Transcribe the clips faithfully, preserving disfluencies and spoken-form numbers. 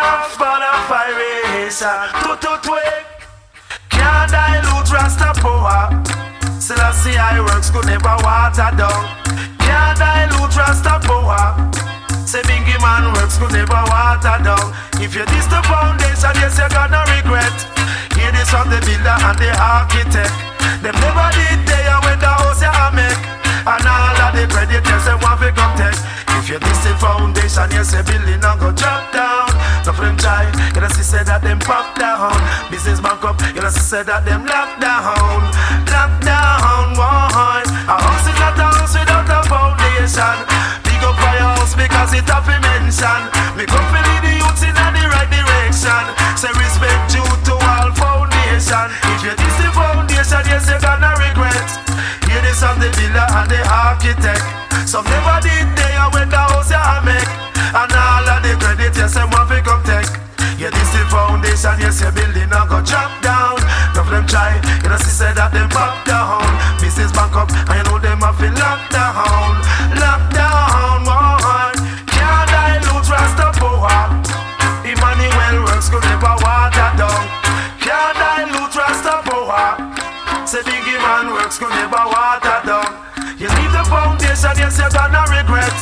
enough for the vibration. To to twig. Can't dilute Rasta power. Selassie I works could never water down. Can't dilute Rasta power. Say Bingy man works could never water down. If you diss the foundation, yes you're gonna regret. Hear this from the builder and the architect. Them never did there when the house you make. And all of the credit yes they want to come take. If you diss the foundation, yes the building not go drop down. So for them try, you know see say that them pop down. Business bank up, you know see say that them lock down. Lock down, one. A house is not a house without a foundation. Big up for your house because it have to mention. Me come to lead the youth in the right direction. Say respect due to all foundation. If you diss the foundation, yes you're gonna regret. Hear this of the builder and the architect. Some never did there when the house you make. And all of the credit, yes, I want to come take. Yeah, this the foundation, yes, your building not go drop down. None of them try, you know, she said that them pop down. Business bank up, and you know them have been locked down. Locked down, one. Can't dilute Rasta power. Emmanuel works could never water down. Can't dilute Rasta power. Say Bingy man works could never water down. You leave the foundation, yes, you're gonna regret.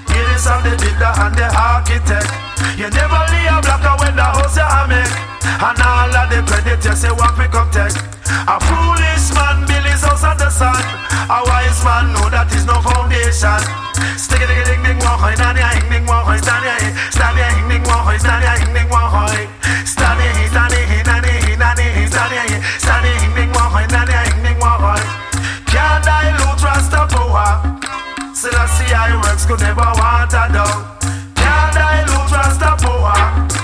Of the builder and the architect. You never leave a blocker when the house you make. And all of the credit you say want to come take. A foolish man build his house on the sun. A wise man know that is no foundation. Stick it ding ding one hoy, stand here, ding one hoy, stand here, stand here, ding one hoy, stand here, ding one hoy, stand here, stand here, stand here, stand here, stand here, stand here, ding one hoy, stand here, ding one hoy. Can't dilute Rasta power. Selassie I works could never water down. Can't dilute Rasta power.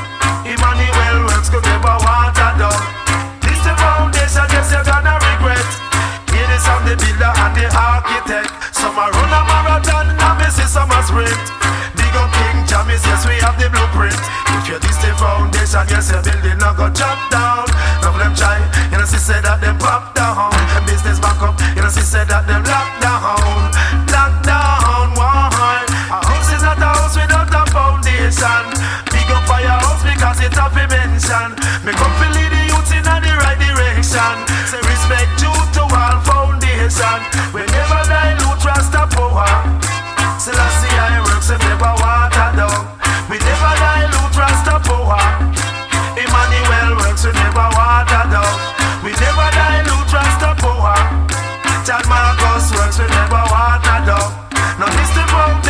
Emmanuel works could never water down. This the foundation, yes you're gonna regret. Hear this of the builder and the architect. Some are run a marathon and me see some a sprint. Big up King Jamis, yes we have the blueprint. If you this the foundation, yes your building not go drop down. None of them try, you know she said that them pop down. And business back up, you know she said that them lock down. Lock down, one. A house is not a house without a foundation. Big up for your house because it have to mention. Me come to lead the youth in the right direction. Say respect due to all foundation. We never dilute Rasta power. Selassie I works and never water down. We never dilute Rasta power. Emmanuel works we never water down. We never dilute Rasta power. John Marcus works we never water down. Now this the